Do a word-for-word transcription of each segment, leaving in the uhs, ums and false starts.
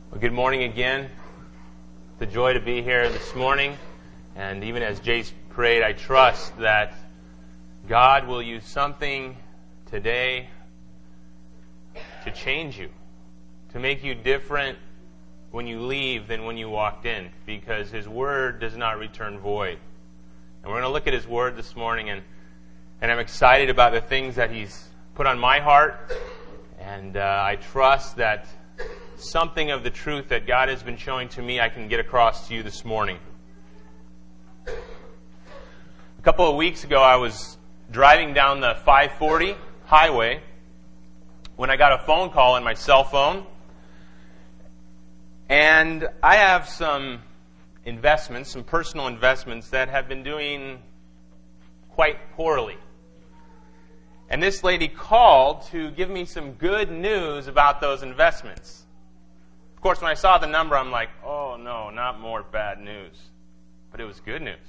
Well, good morning again. It's a joy to be here this morning. And even as Jace prayed, I trust that God will use something today to change you, to make you different when you leave than when you walked in, because His Word does not return void. And we're going to look at His Word this morning, and, and I'm excited about the things that He's put on my heart. And uh, I trust that something of the truth that God has been showing to me I can get across to you this morning. A couple of weeks ago, I was driving down the five forty highway when I got a phone call on my cell phone. And I have some investments, some personal investments that have been doing quite poorly. And this lady called to give me some good news about those investments. Of course, when I saw the number, I'm like, oh no, not more bad news. But it was good news.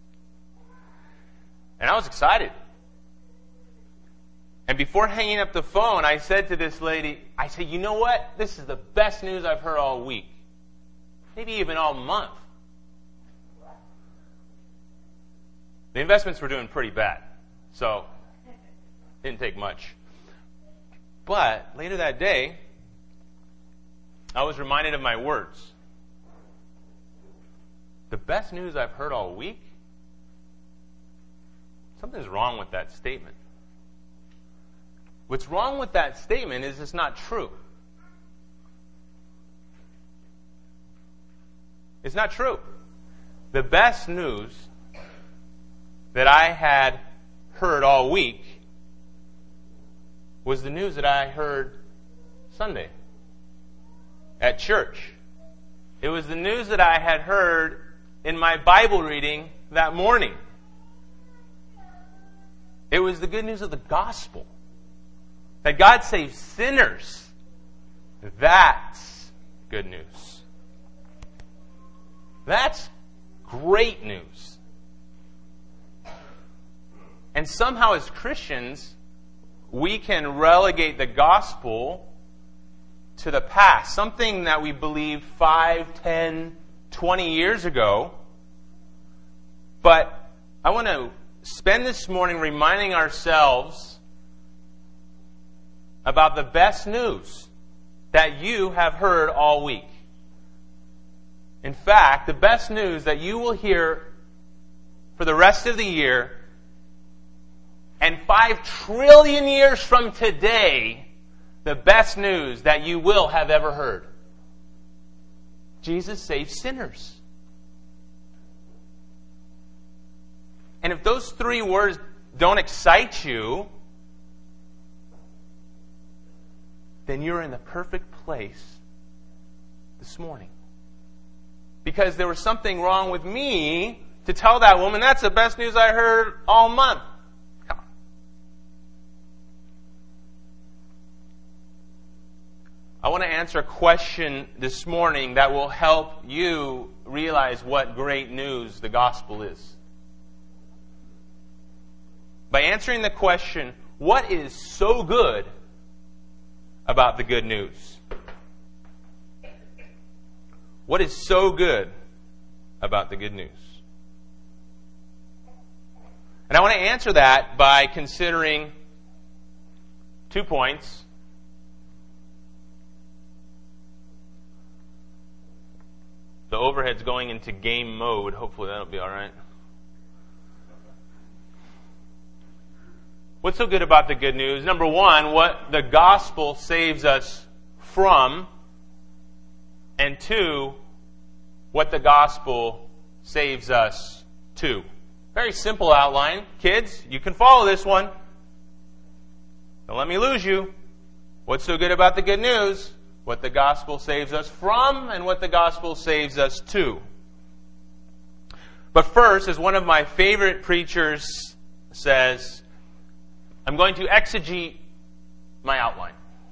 And I was excited. And before hanging up the phone, I said to this lady, I said, you know what? This is the best news I've heard all week. Maybe even all month. The investments were doing pretty bad. So, it didn't take much. But later that day, I was reminded of my words. The best news I've heard all week? Something's wrong with that statement. What's wrong with that statement is it's not true. It's not true. The best news that I had heard all week was the news that I heard Sunday at church. It was the news that I had heard in my Bible reading that morning. It was the good news of the gospel. That God saves sinners. That's good news. That's great news. And somehow as Christians, we can relegate the gospel to the past. Something that we believed five, ten, twenty years ago. But I want to spend this morning reminding ourselves about the best news that you have heard all week. In fact, the best news that you will hear for the rest of the year and five trillion years from today, the best news that you will have ever heard. Jesus saves sinners. And if those three words don't excite you, then you're in the perfect place this morning. Because there was something wrong with me to tell that woman, that's the best news I heard all month. I want to answer a question this morning that will help you realize what great news the gospel is. By answering the question, what is so good about the good news? What is so good about the good news? And I want to answer that by considering two points. The overhead's going into game mode. Hopefully that'll be all right. What's so good about the good news? Number one, what the gospel saves us from. And two, what the gospel saves us to. Very simple outline. Kids, you can follow this one. Don't let me lose you. What's so good about the good news? What the gospel saves us from and what the gospel saves us to. But first, as one of my favorite preachers says, I'm going to exegete my outline.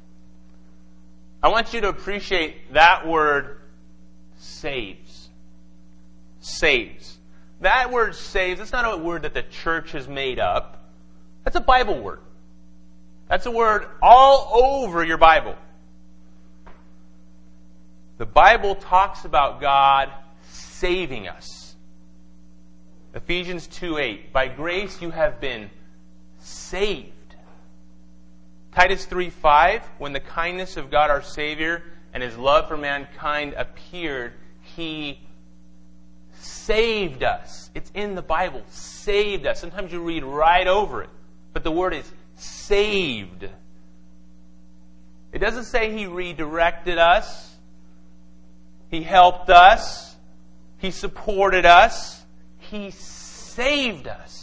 I want you to appreciate that word saves. Saves. That word saves, that's not a word that the church has made up. That's a Bible word. That's a word all over your Bible. The Bible talks about God saving us. Ephesians two eight, by grace you have been saved. Titus three five, when the kindness of God our Savior and His love for mankind appeared, He saved us. It's in the Bible. Saved us. Sometimes you read right over it. But the word is saved. It doesn't say He redirected us. He helped us. He supported us. He saved us.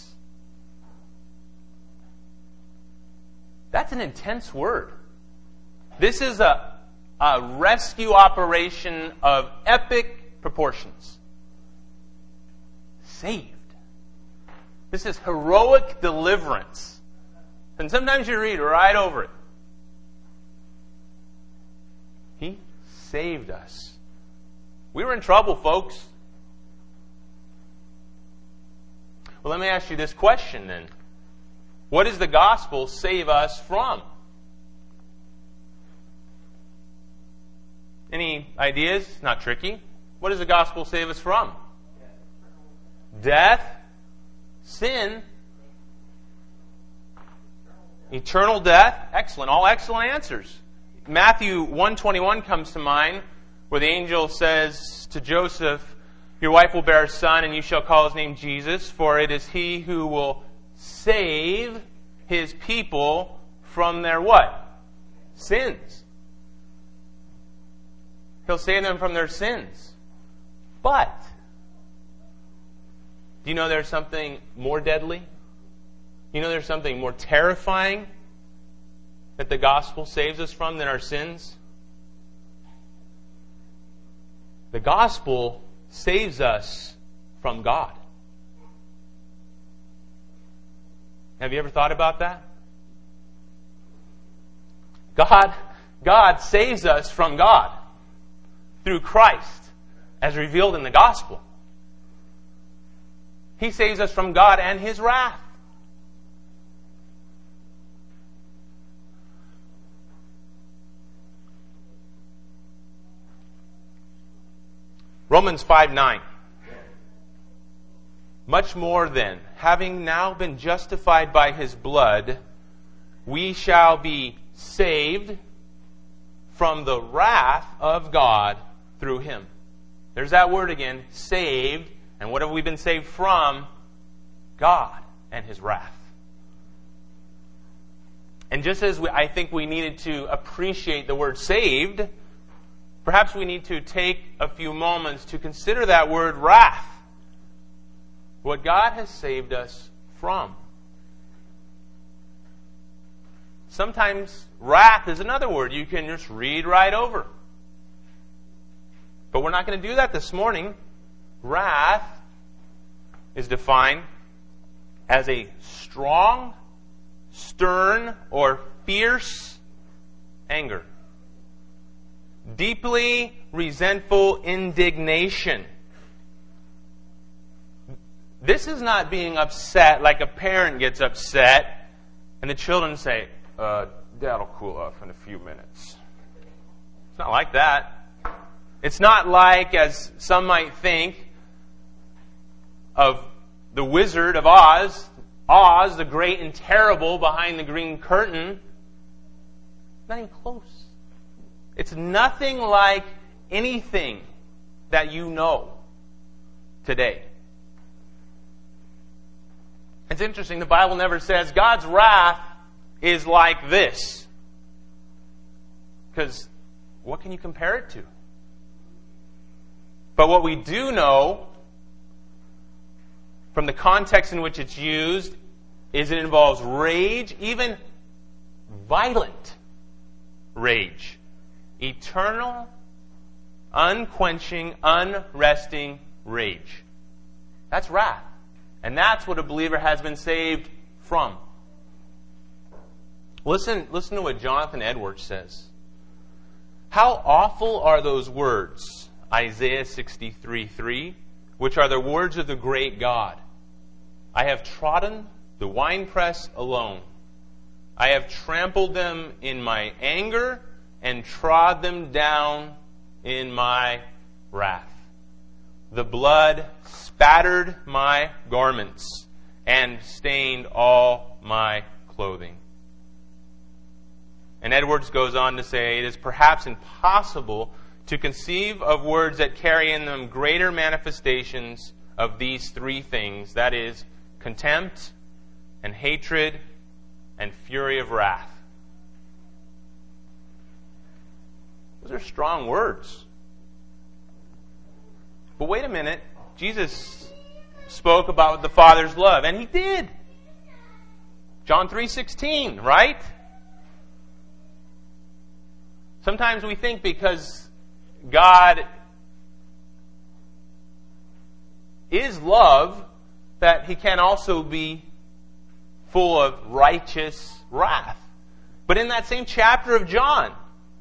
That's an intense word. This is a, a rescue operation of epic proportions. Saved. This is heroic deliverance. And sometimes you read right over it. He saved us. We were in trouble, folks. Well, let me ask you this question then. What does the gospel save us from? Any ideas? Not tricky. What does the gospel save us from? Death, sin, eternal death. Excellent. All excellent answers. Matthew one twenty-one comes to mind, where the angel says to Joseph, your wife will bear a son, and you shall call his name Jesus, for it is he who will save his people from their what? Sins. He'll save them from their sins. But, do you know there's something more deadly? You know there's something more terrifying that the gospel saves us from than our sins? The gospel saves us from God. Have you ever thought about that? God, God saves us from God through Christ, as revealed in the gospel. He saves us from God and His wrath. Romans five nine. Much more then, having now been justified by His blood, we shall be saved from the wrath of God through Him. There's that word again, saved. And what have we been saved from? God and His wrath. And just as we, I think we needed to appreciate the word saved, perhaps we need to take a few moments to consider that word wrath. What God has saved us from. Sometimes wrath is another word you can just read right over. But we're not going to do that this morning. Wrath is defined as a strong, stern, or fierce anger. Deeply resentful indignation. This is not being upset like a parent gets upset and the children say, uh, Dad'll cool off in a few minutes. It's not like that. It's not like, as some might think, of the Wizard of Oz, Oz, the great and terrible behind the green curtain. Not even close. It's nothing like anything that you know today. It's interesting, the Bible never says God's wrath is like this. Because what can you compare it to? But what we do know from the context in which it's used is it involves rage, even violent rage. Eternal, unquenching, unresting rage. That's wrath. And that's what a believer has been saved from. Listen, listen to what Jonathan Edwards says. How awful are those words, Isaiah sixty-three three, which are the words of the great God. I have trodden the winepress alone. I have trampled them in my anger and trod them down in my wrath. The blood spattered my garments and stained all my clothing. And Edwards goes on to say, it is perhaps impossible to conceive of words that carry in them greater manifestations of these three things, that is, contempt and hatred and fury of wrath. Those are strong words. But wait a minute. Jesus spoke about the Father's love, and He did. John three sixteen, right? Sometimes we think because God is love, that He can also be full of righteous wrath. But in that same chapter of John,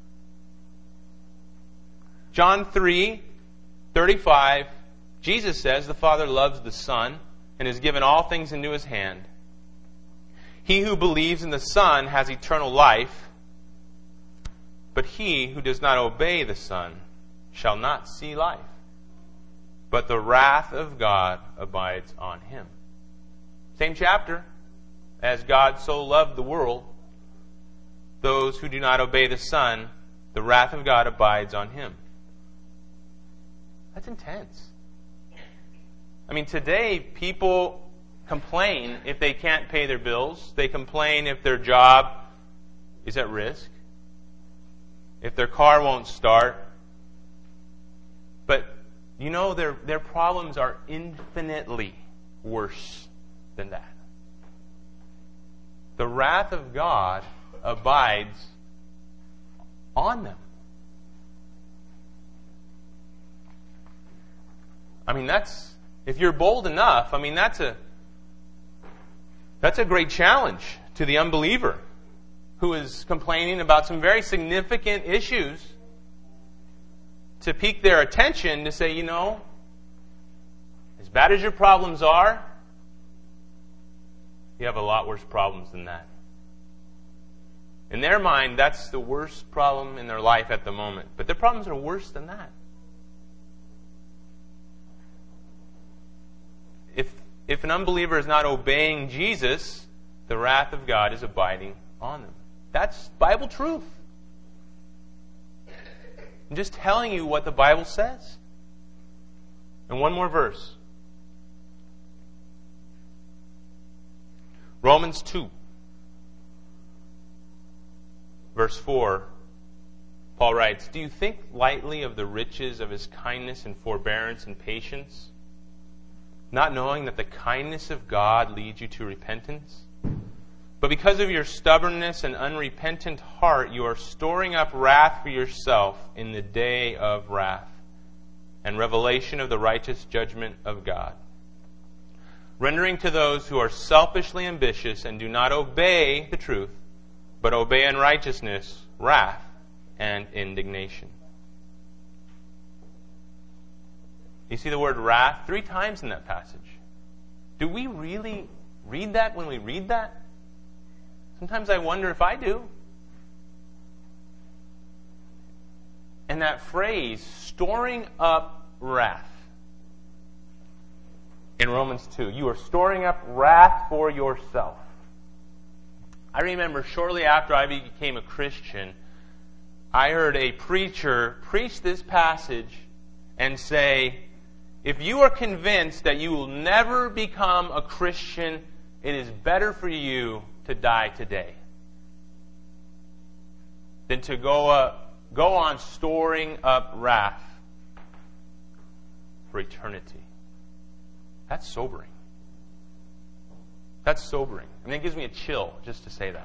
John three thirty-five, Jesus says the Father loves the Son and has given all things into His hand. He who believes in the Son has eternal life, but he who does not obey the Son shall not see life, but the wrath of God abides on him. Same chapter. As God so loved the world, those who do not obey the Son, the wrath of God abides on him. That's intense. I mean, today people complain if they can't pay their bills. They complain if their job is at risk, if their car won't start. But, you know, their, their problems are infinitely worse than that. The wrath of God abides on them. I mean, that's, if you're bold enough, I mean, that's a, that's a great challenge to the unbeliever who is complaining about some very significant issues, to pique their attention to say, you know, as bad as your problems are, you have a lot worse problems than that. In their mind, that's the worst problem in their life at the moment. But their problems are worse than that. If, if an unbeliever is not obeying Jesus, the wrath of God is abiding on them. That's Bible truth. I'm just telling you what the Bible says. And one more verse. Romans two, verse four, Paul writes, "Do you think lightly of the riches of His kindness and forbearance and patience, not knowing that the kindness of God leads you to repentance? But because of your stubbornness and unrepentant heart, you are storing up wrath for yourself in the day of wrath and revelation of the righteous judgment of God, rendering to those who are selfishly ambitious and do not obey the truth, but obey unrighteousness, wrath, and indignation." You see the word wrath three times in that passage. Do we really read that when we read that? Sometimes I wonder if I do. And that phrase, storing up wrath, in Romans two, you are storing up wrath for yourself. I remember shortly after I became a Christian, I heard a preacher preach this passage and say, if you are convinced that you will never become a Christian, it is better for you to die today than to go up, go on storing up wrath for eternity. That's sobering. That's sobering. I mean, it gives me a chill just to say that.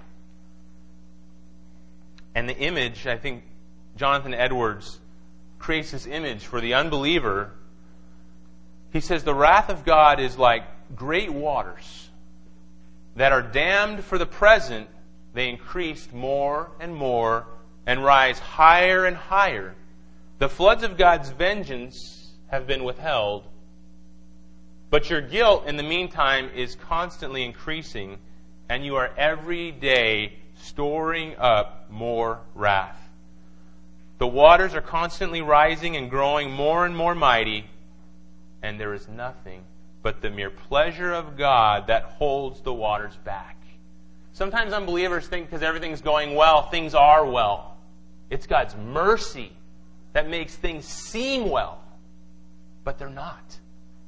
And the image, I think Jonathan Edwards creates this image for the unbeliever. He says the wrath of God is like great waters that are dammed for the present. They increase more and more and rise higher and higher. The floods of God's vengeance have been withheld, but your guilt in the meantime is constantly increasing, and you are every day storing up more wrath. The waters are constantly rising and growing more and more mighty, and there is nothing but the mere pleasure of God that holds the waters back. Sometimes unbelievers think because everything's going well, things are well. It's God's mercy that makes things seem well, but they're not.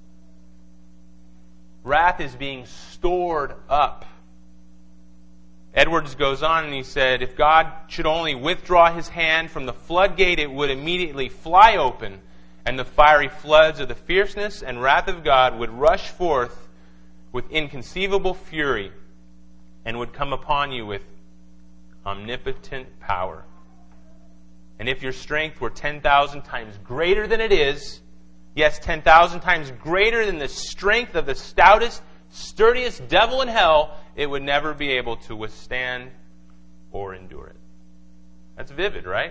Wrath is being stored up. Edwards goes on and he said, if God should only withdraw his hand from the floodgate, it would immediately fly open, and the fiery floods of the fierceness and wrath of God would rush forth with inconceivable fury and would come upon you with omnipotent power. And if your strength were ten thousand times greater than it is, yes, ten thousand times greater than the strength of the stoutest, sturdiest devil in hell, it would never be able to withstand or endure it. That's vivid, right?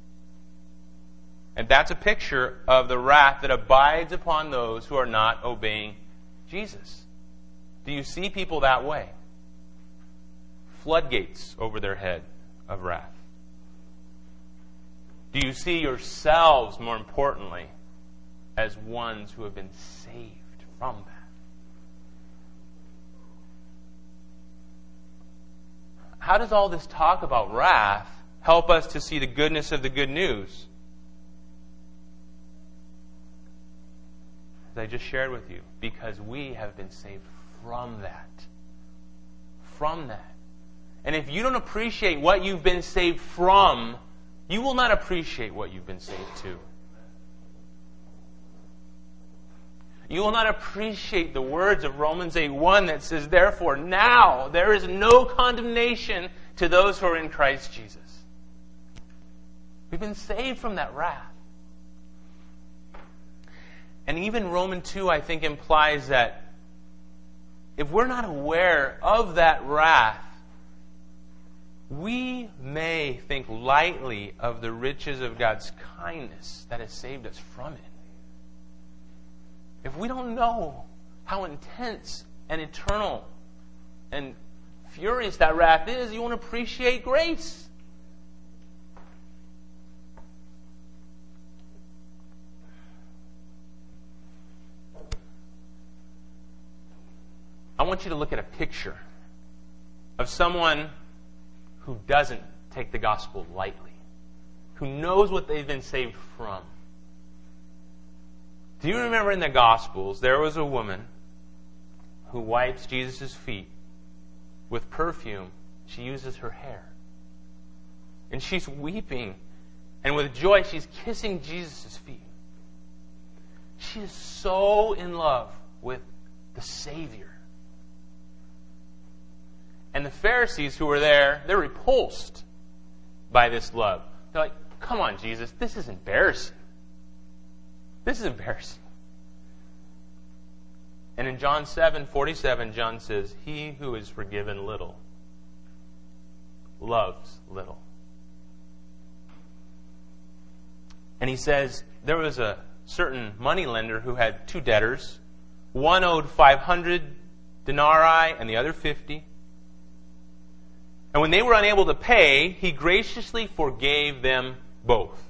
And that's a picture of the wrath that abides upon those who are not obeying Jesus. Do you see people that way? Floodgates over their head of wrath. Do you see yourselves, more importantly, as ones who have been saved from that? How does all this talk about wrath help us to see the goodness of the good news? As I just shared with you, because we have been saved from that. From that. And if you don't appreciate what you've been saved from, you will not appreciate what you've been saved to. You will not appreciate the words of Romans eight one that says, therefore, now there is no condemnation to those who are in Christ Jesus. We've been saved from that wrath. And even Romans two, I think, implies that if we're not aware of that wrath, we may think lightly of the riches of God's kindness that has saved us from it. If we don't know how intense and eternal and furious that wrath is, you won't appreciate grace. I want you to look at a picture of someone who doesn't take the gospel lightly, who knows what they've been saved from. Do you remember in the Gospels, there was a woman who wipes Jesus' feet with perfume. She uses her hair. And she's weeping. And with joy, she's kissing Jesus' feet. She is so in love with the Savior. And the Pharisees who were there, they're repulsed by this love. They're like, come on, Jesus, this is embarrassing. This is embarrassing. And in John seven forty-seven, John says, he who is forgiven little loves little. And he says, there was a certain moneylender who had two debtors. One owed five hundred denarii and the other fifty. And when they were unable to pay, he graciously forgave them both.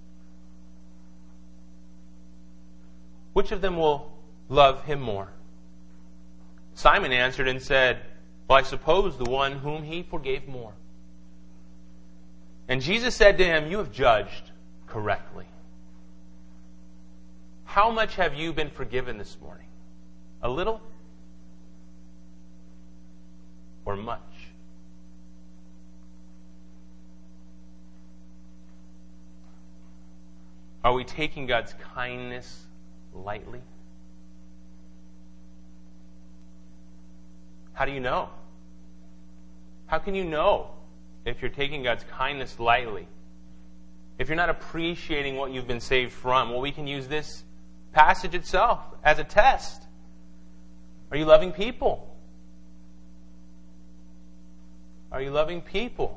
Which of them will love him more? Simon answered and said, well, I suppose the one whom he forgave more. And Jesus said to him, you have judged correctly. How much have you been forgiven this morning? A little? Or much? Are we taking God's kindness lightly? How do you know? How can you know if you're taking God's kindness lightly? If you're not appreciating what you've been saved from? Well, we can use this passage itself as a test. Are you loving people? Are you loving people?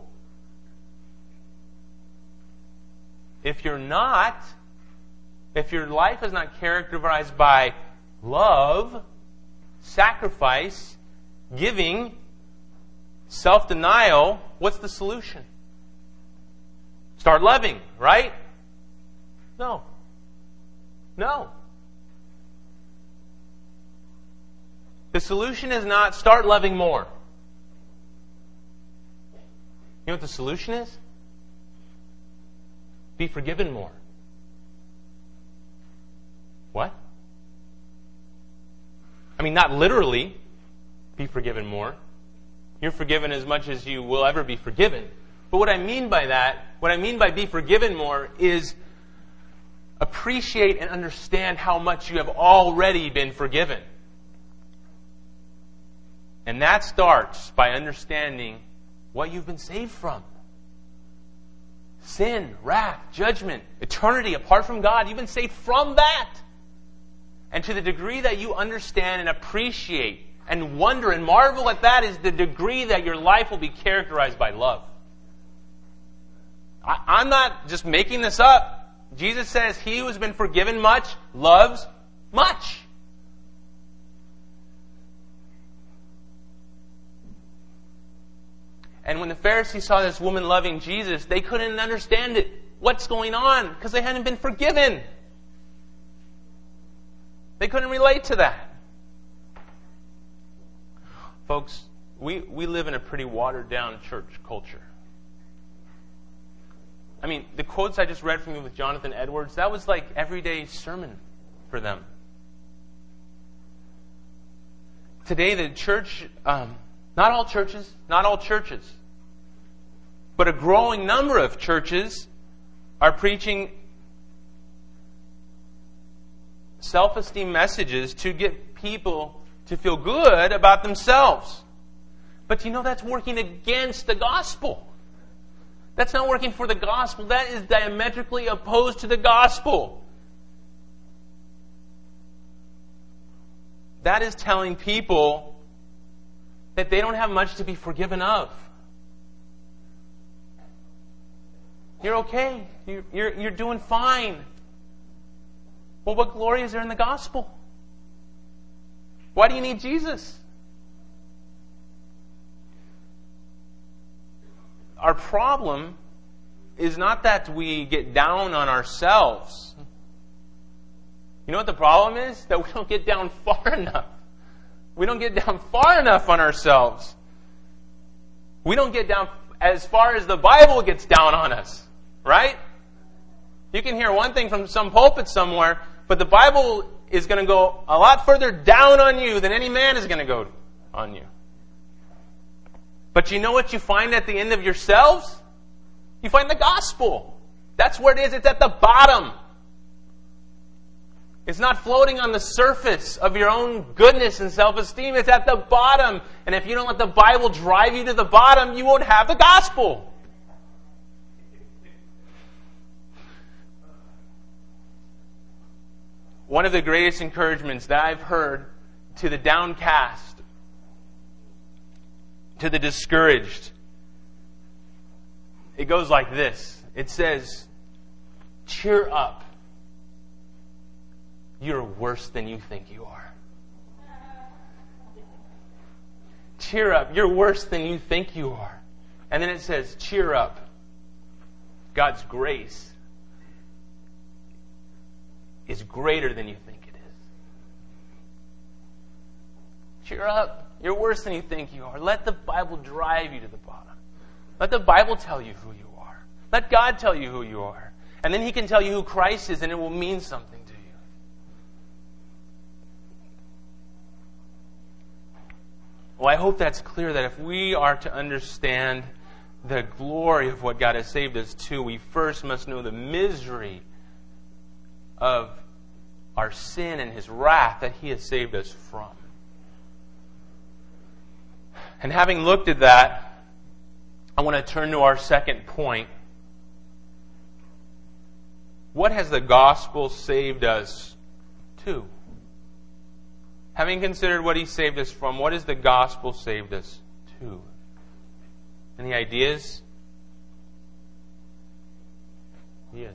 If you're not, if your life is not characterized by love, sacrifice, giving, self-denial, what's the solution? start loving, right? No. No. The solution is not start loving more. You know what the solution is? Be forgiven more. What? I mean, not literally be forgiven more. You're forgiven as much as you will ever be forgiven. But what I mean by that, what I mean by be forgiven more is appreciate and understand how much you have already been forgiven. And that starts by understanding what you've been saved from. Sin, wrath, judgment, eternity apart from God. You've been saved from that. And to the degree that you understand and appreciate and wonder and marvel at that is the degree that your life will be characterized by love. I, I'm not just making this up. Jesus says, he who has been forgiven much loves much. And when the Pharisees saw this woman loving Jesus, they couldn't understand it. What's going on? Because they hadn't been forgiven. They couldn't relate to that. Folks, we, we live in a pretty watered down church culture. I mean, the quotes I just read from you with Jonathan Edwards, that was like everyday sermon for them. Today the church, um, not all churches, not all churches, but a growing number of churches are preaching self-esteem messages to get people to feel good about themselves. But you know that's working against the gospel. That's not working for the gospel. That is diametrically opposed to the gospel. That is telling people that they don't have much to be forgiven of. You're okay. You're, you're, you're doing fine. Well, what glory is there in the gospel? Why do you need Jesus? Our problem is not that we get down on ourselves. You know what the problem is? That we don't get down far enough. We don't get down far enough on ourselves. We don't get down as far as the Bible gets down on us. Right? You can hear one thing from some pulpit somewhere, but the Bible is going to go a lot further down on you than any man is going to go on you. But you know what you find at the end of yourselves? You find the gospel. That's where it is. It's at the bottom. It's not floating on the surface of your own goodness and self-esteem. It's at the bottom. And if you don't let the Bible drive you to the bottom, you won't have the gospel. One of the greatest encouragements that I've heard to the downcast, to the discouraged, it goes like this. It says, cheer up. You're worse than you think you are. Cheer up. You're worse than you think you are. And then it says, cheer up. God's grace is greater than you think it is. Cheer up. You're worse than you think you are. Let the Bible drive you to the bottom. Let the Bible tell you who you are. Let God tell you who you are. And then He can tell you who Christ is, and it will mean something to you. Well, I hope that's clear that if we are to understand the glory of what God has saved us to, we first must know the misery of our sin and His wrath that He has saved us from. And having looked at that, I want to turn to our second point. What has the gospel saved us to? Having considered what He saved us from, what has the gospel saved us to? Any ideas? Yes.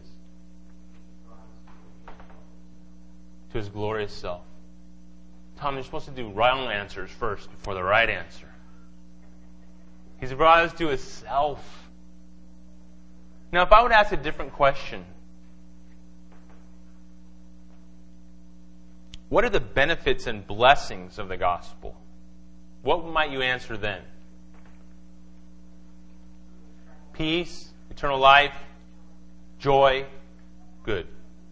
To His glorious self. Tom, you're supposed to do wrong answers first before the right answer. He's brought us to His self. Now, if I would ask a different question, what are the benefits and blessings of the gospel? What might you answer then? Peace, eternal life, joy, good.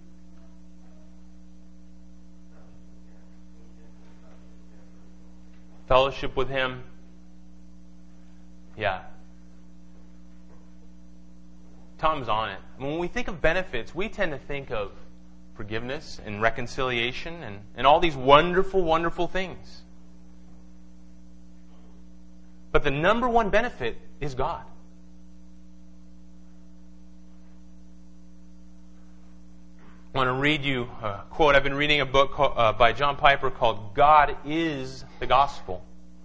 Fellowship with Him, yeah. Tom's on it. When we think of benefits, we tend to think of forgiveness and reconciliation and, and all these wonderful, wonderful things. But the number one benefit is God. I want to read you a quote. I've been reading a book called, uh, by John Piper called God is the Gospel.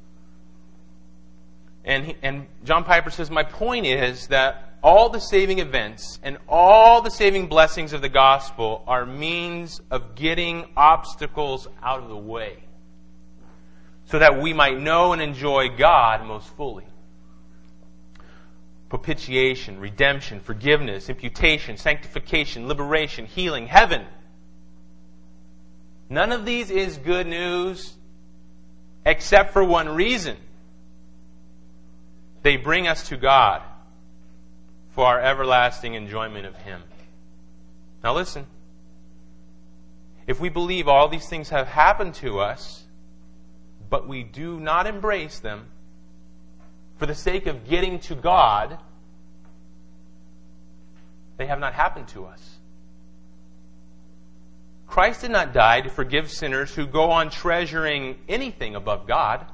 And, he, and John Piper says, my point is that all the saving events and all the saving blessings of the gospel are means of getting obstacles out of the way so that we might know and enjoy God most fully. Propitiation, redemption, forgiveness, imputation, sanctification, liberation, healing, heaven. None of these is good news except for one reason. They bring us to God for our everlasting enjoyment of Him. Now listen. If we believe all these things have happened to us, but we do not embrace them for the sake of getting to God, they have not happened to us. Christ did not die to forgive sinners who go on treasuring anything above God.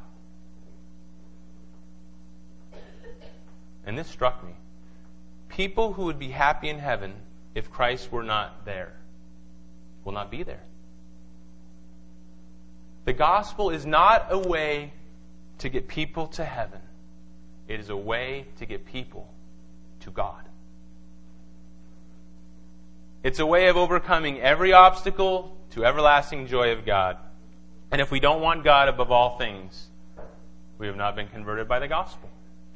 And this struck me. People who would be happy in heaven if Christ were not there will not be there. The gospel is not a way to get people to heaven. It is a way to get people to God. It's a way of overcoming every obstacle to everlasting joy of God. And if we don't want God above all things, we have not been converted by the gospel.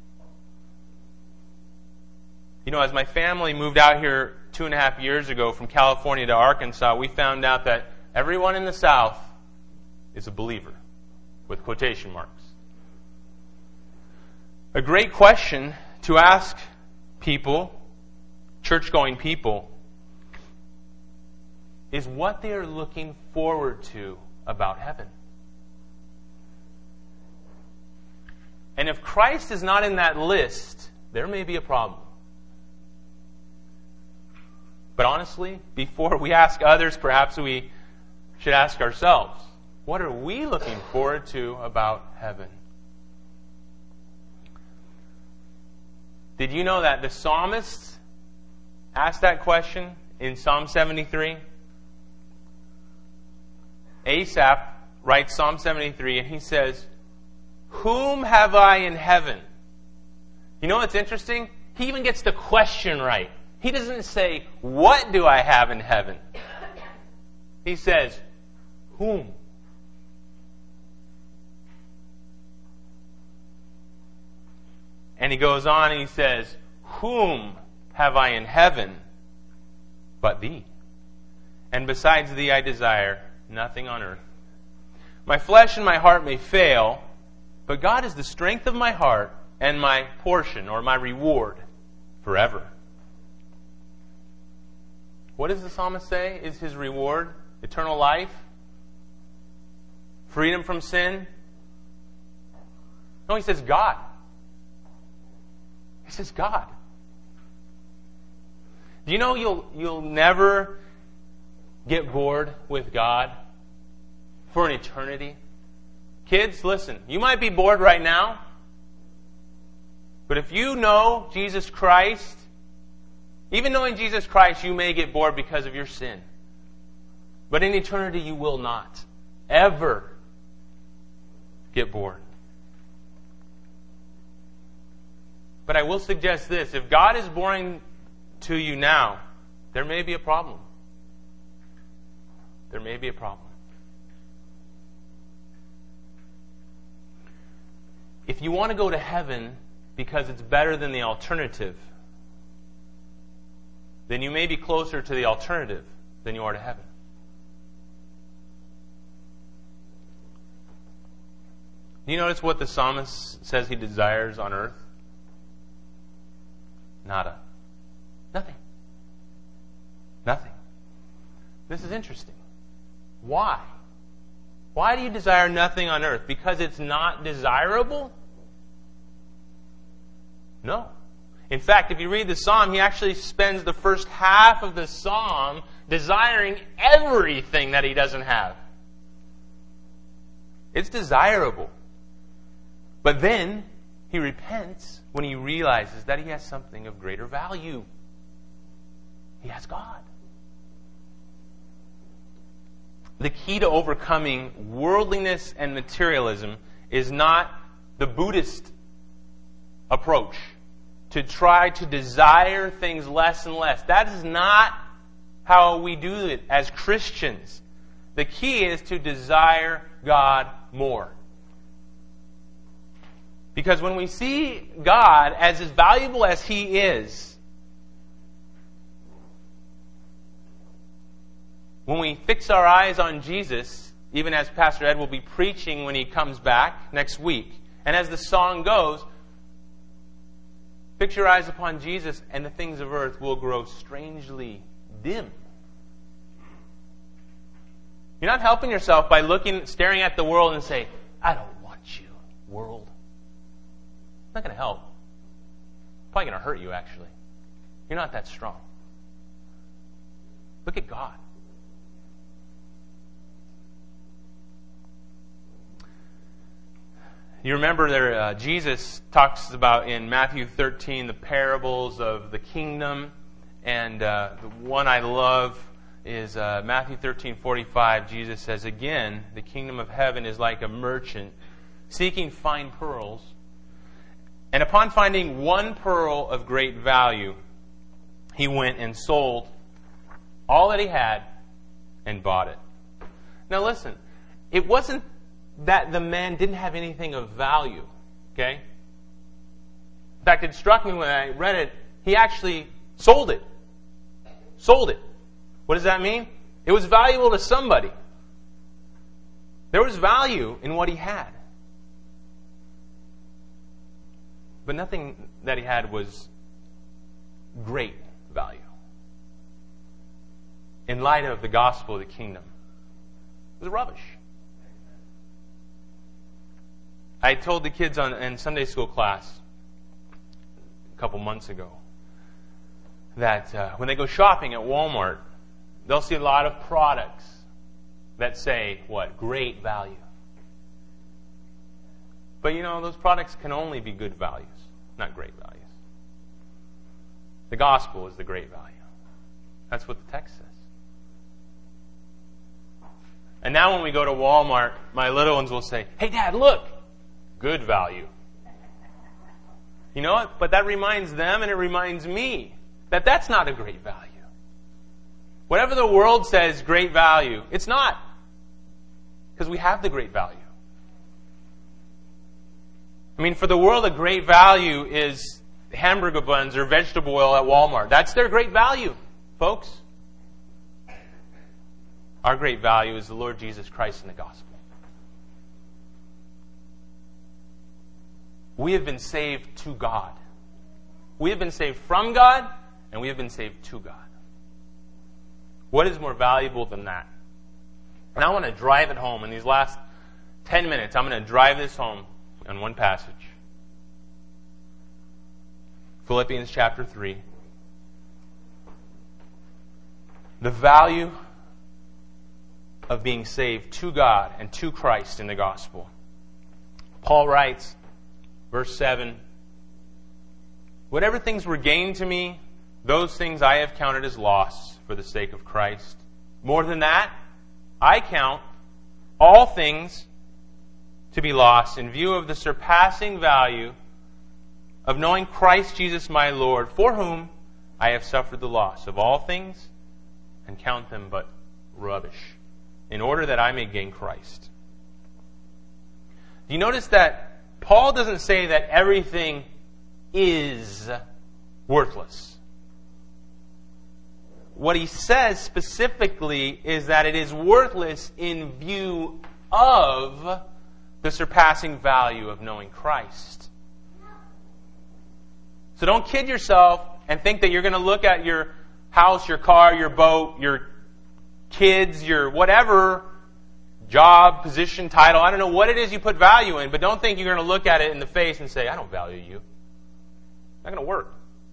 You know, as my family moved out here two and a half years ago from California to Arkansas, we found out that everyone in the South is a believer, with quotation marks. A great question to ask people, church-going people, is what they are looking forward to about heaven. And if Christ is not in that list, there may be a problem. But honestly, before we ask others, perhaps we should ask ourselves, what are we looking forward to about heaven? Did you know that the psalmist asked that question in Psalm seventy-three? Asaph writes Psalm seventy-three and he says, "Whom have I in heaven?" You know what's interesting? He even gets the question right. He doesn't say, "What do I have in heaven?" He says, "Whom?" And he goes on and he says, "Whom have I in heaven but thee? And besides thee I desire nothing on earth. My flesh and my heart may fail, but God is the strength of my heart and my portion," or my reward, "forever." What does the psalmist say is his reward? Eternal life? Freedom from sin? No, he says God. He says God. Do you know you'll you'll never get bored with God for an eternity? Kids, listen, you might be bored right now, but if you know Jesus Christ, even knowing Jesus Christ, you may get bored because of your sin. But in eternity, you will not ever get bored. But I will suggest this. If God is boring to you now, there may be a problem. There may be a problem. If you want to go to heaven because it's better than the alternative, then you may be closer to the alternative than you are to heaven. Do you notice what the psalmist says he desires on earth? Nada. Nothing. Nothing. This is interesting. Why? Why do you desire nothing on earth? Because it's not desirable? No. In fact, if you read the psalm, he actually spends the first half of the psalm desiring everything that he doesn't have. It's desirable. But then he repents when he realizes that he has something of greater value. He has God. The key to overcoming worldliness and materialism is not the Buddhist approach to try to desire things less and less. That is not how we do it as Christians. The key is to desire God more. Because when we see God as as valuable as He is, when we fix our eyes on Jesus, even as Pastor Ed will be preaching when he comes back next week, and as the song goes, fix your eyes upon Jesus and the things of earth will grow strangely dim. You're not helping yourself by looking, staring at the world and say, I don't want you, world. It's not going to help. It's probably going to hurt you, actually. You're not that strong. Look at God. You remember there, uh, Jesus talks about in Matthew thirteen the parables of the kingdom, and uh, the one I love is uh, Matthew thirteen forty-five. Jesus says, again, the kingdom of heaven is like a merchant seeking fine pearls, and upon finding one pearl of great value, he went and sold all that he had and bought it. Now listen, it wasn't that the man didn't have anything of value. Okay? In fact, it struck me when I read it, he actually sold it. Sold it. What does that mean? It was valuable to somebody. There was value in what he had. But nothing that he had was great value. In light of the gospel of the kingdom, it was rubbish. I told the kids on, in Sunday school class a couple months ago that uh, when they go shopping at Walmart, they'll see a lot of products that say, what? Great value. But you know, those products can only be good values, not great values. The gospel is the great value. That's what the text says. And now when we go to Walmart, my little ones will say, hey, Dad, look! Good value. You know what? But that reminds them and it reminds me that that's not a great value. Whatever the world says great value, it's not. Because we have the great value. I mean, for the world, a great value is hamburger buns or vegetable oil at Walmart. That's their great value, folks. Our great value is the Lord Jesus Christ and the gospel. We have been saved to God. We have been saved from God, and we have been saved to God. What is more valuable than that? And I want to drive it home. In these last ten minutes, I'm going to drive this home on one passage. Philippians chapter three. The value of being saved to God and to Christ in the gospel. Paul writes, verse seven, whatever things were gained to me, those things I have counted as loss for the sake of Christ. More than that, I count all things to be lost in view of the surpassing value of knowing Christ Jesus my Lord, for whom I have suffered the loss of all things and count them but rubbish, in order that I may gain Christ. Do you notice that Paul doesn't say that everything is worthless? what he says specifically is that it is worthless in view of the surpassing value of knowing Christ. So don't kid yourself and think that you're going to look at your house, your car, your boat, your kids, your whatever, job, position, title, I don't know what it is you put value in, but don't think you're going to look at it in the face and say, I don't value you. Not going to work.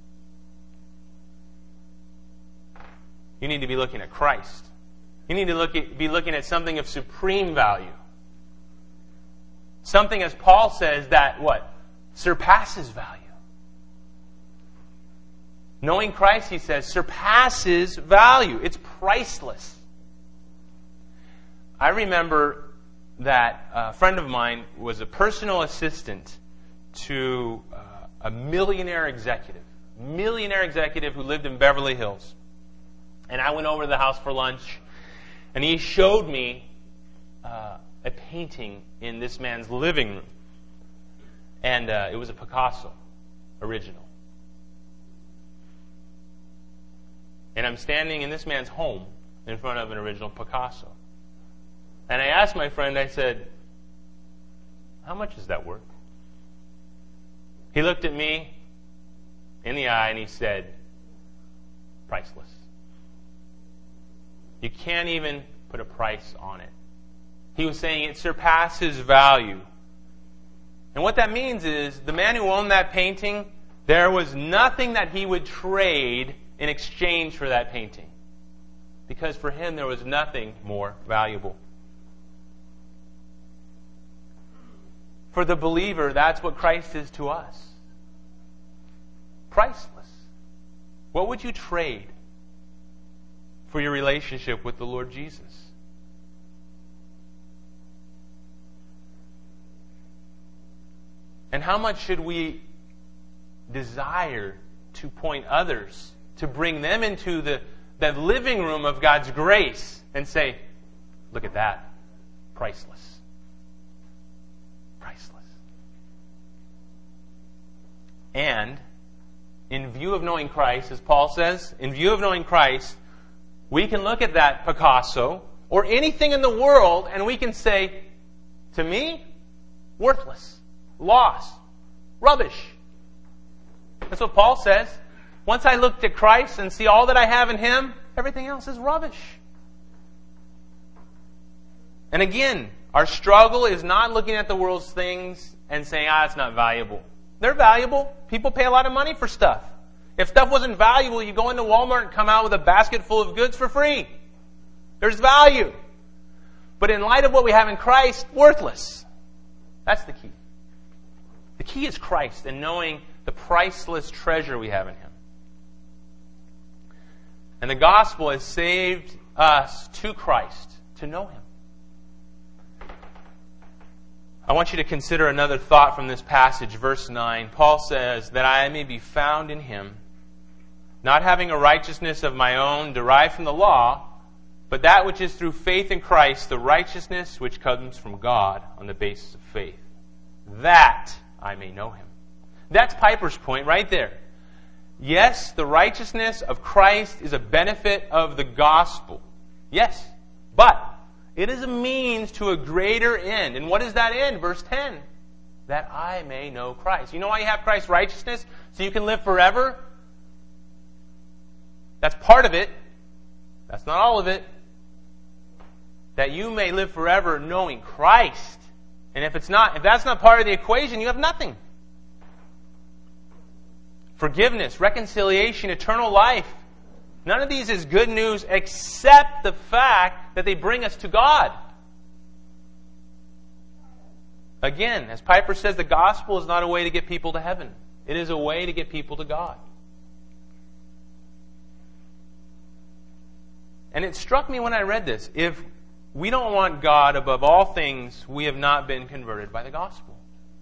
You need to be looking at Christ. You need to look at, be looking at something of supreme value. Something, as Paul says, that what? Surpasses value. Knowing Christ, he says, surpasses value. It's priceless. I remember that a friend of mine was a personal assistant to uh, a millionaire executive. Millionaire executive who lived in Beverly Hills. And I went over to the house for lunch, and he showed me uh, a painting in this man's living room. And uh, it was a Picasso, original. And I'm standing in this man's home in front of an original Picasso. And I asked my friend, I said, how much is that worth? He looked at me in the eye and he said, priceless. You can't even put a price on it. He was saying it surpasses value. And what that means is the man who owned that painting, there was nothing that he would trade in exchange for that painting. Because for him there was nothing more valuable. For the believer, that's what Christ is to us. Priceless. What would you trade for your relationship with the Lord Jesus? And how much should we desire to point others, to bring them into the, the living room of God's grace and say, look at that. Priceless. Priceless. And in view of knowing Christ, as Paul says, in view of knowing Christ, we can look at that Picasso or anything in the world and we can say, to me, worthless, lost, rubbish. That's what Paul says. Once I look to Christ and see all that I have in Him, everything else is rubbish. And again, our struggle is not looking at the world's things and saying, ah, it's not valuable. They're valuable. People pay a lot of money for stuff. If stuff wasn't valuable, you go into Walmart and come out with a basket full of goods for free. There's value. But in light of what we have in Christ, worthless. That's the key. The key is Christ and knowing the priceless treasure we have in Him. And the gospel has saved us to Christ, to know Him. I want you to consider another thought from this passage, verse nine. Paul says, that I may be found in Him, not having a righteousness of my own derived from the law, but that which is through faith in Christ, the righteousness which comes from God on the basis of faith, that I may know Him. That's Piper's point right there. Yes, the righteousness of Christ is a benefit of the gospel. Yes, but it is a means to a greater end. And what is that end? Verse ten. That I may know Christ. You know why you have Christ's righteousness? So you can live forever? That's part of it. That's not all of it. That you may live forever knowing Christ. And if it's not, if that's not part of the equation, you have nothing. Forgiveness, reconciliation, eternal life. None of these is good news except the fact that they bring us to God. Again, as Piper says, the gospel is not a way to get people to heaven. It is a way to get people to God. And it struck me when I read this. If we don't want God above all things, we have not been converted by the gospel.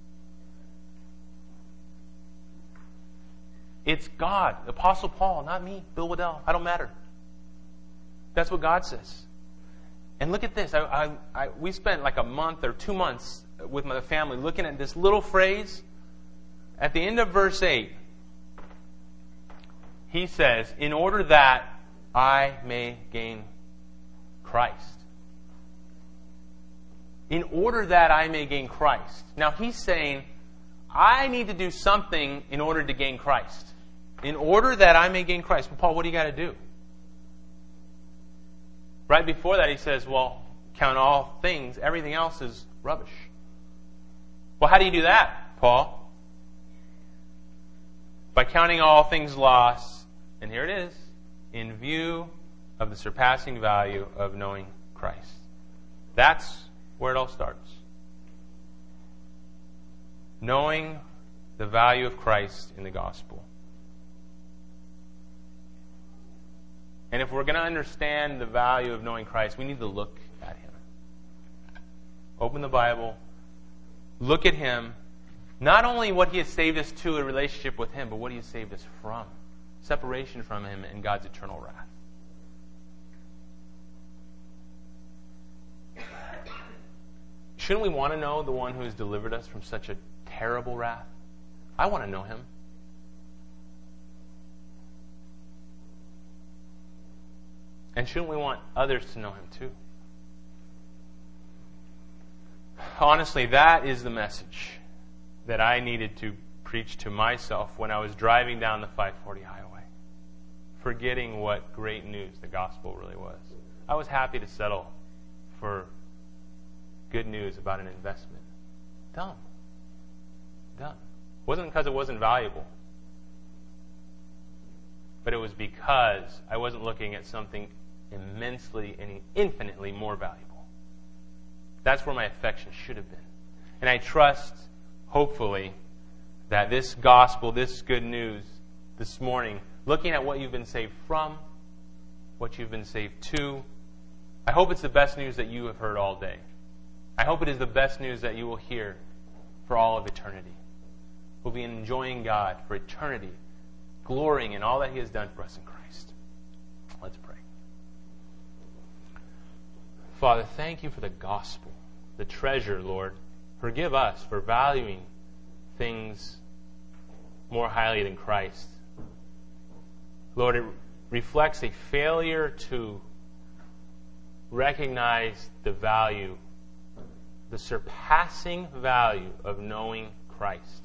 It's God, the Apostle Paul, not me, Bill Waddell. I don't matter. That's what God says. And look at this. I, I, I, we spent like a month or two months with my family looking at this little phrase. At the end of verse eight, he says, in order that I may gain Christ. In order that I may gain Christ. Now he's saying, I need to do something in order to gain Christ. In order that I may gain Christ. Well, Paul, what do you got to do? Right before that he says, well, count all things. Everything else is rubbish. Well, how do you do that, Paul? By counting all things lost. And here it is. In view of the surpassing value of knowing Christ. That's where it all starts. Knowing the value of Christ in the gospel. And if we're going to understand the value of knowing Christ, we need to look at Him. Open the Bible. Look at Him. Not only what He has saved us to, a relationship with Him, but what He has saved us from. Separation from Him and God's eternal wrath. Shouldn't we want to know the one who has delivered us from such a terrible wrath? I want to know Him. And shouldn't we want others to know Him too? Honestly, that is the message that I needed to preach to myself when I was driving down the five forty highway, forgetting what great news the gospel really was. I was happy to settle for good news about an investment. Dumb. Dumb. It wasn't because it wasn't valuable, but it was because I wasn't looking at something immensely and infinitely more valuable. That's where my affection should have been. And I trust, hopefully, that this gospel, this good news this morning, looking at what you've been saved from, what you've been saved to, I hope it's the best news that you have heard all day. I hope it is the best news that you will hear for all of eternity. We'll be enjoying God for eternity, glorying in all that He has done for us in Christ. Let's pray. Father, thank You for the gospel, the treasure, Lord. Forgive us for valuing things more highly than Christ. Lord, it reflects a failure to recognize the value, the surpassing value of knowing Christ.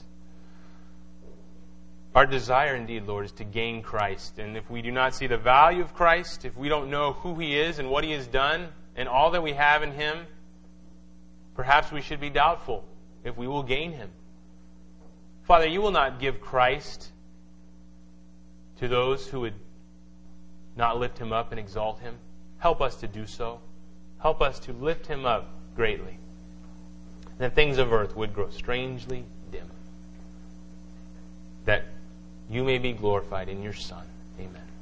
Our desire indeed, Lord, is to gain Christ. And if we do not see the value of Christ, if we don't know who He is and what He has done and all that we have in Him, perhaps we should be doubtful if we will gain Him. Father, You will not give Christ to those who would not lift Him up and exalt Him. Help us to do so. Help us to lift Him up greatly. And the things of earth would grow strangely dim. That You may be glorified in Your Son. Amen.